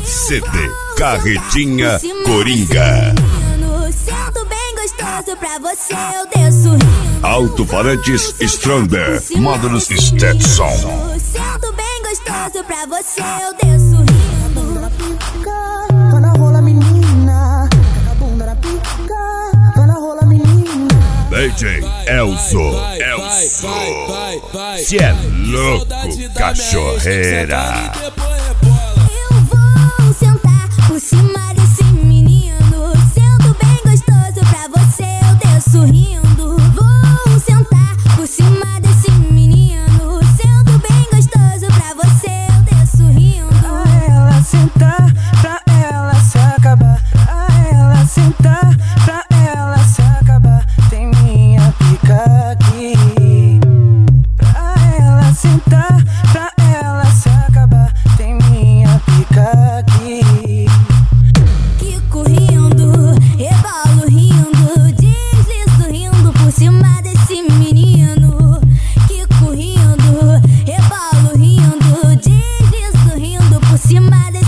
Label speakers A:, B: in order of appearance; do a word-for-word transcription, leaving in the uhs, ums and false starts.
A: C D Carretinha Coringa.
B: Sento bem gostoso pra você, eu desço rindo.
A: Alto-falantes Stronger, módulos Stetson.
B: Sento bem gostoso pra você, eu desço rindo.
C: Vai na rola, menina. A bunda na pica. Vai na rola, menina.
A: D J Elzo, Elzo. Cê é louco, cachorreira.
B: Eu vou sentar por cima desse menino. Sento bem gostoso pra você, eu desço rindo. Vou sentar por cima desse menino. Sento bem gostoso pra você, eu desço rindo.
C: A ela sentar, pra ela se acabar. A ela sentar, pra ela se acabar. Tem minha pica aqui. Pra ela sentar, pra ela se acabar. Tem minha pica aqui.
B: Quico rindo, rebolo rindo, deslizo rindo por cima desse menino. Quico rindo, rebolo rindo, deslizo rindo por cima desse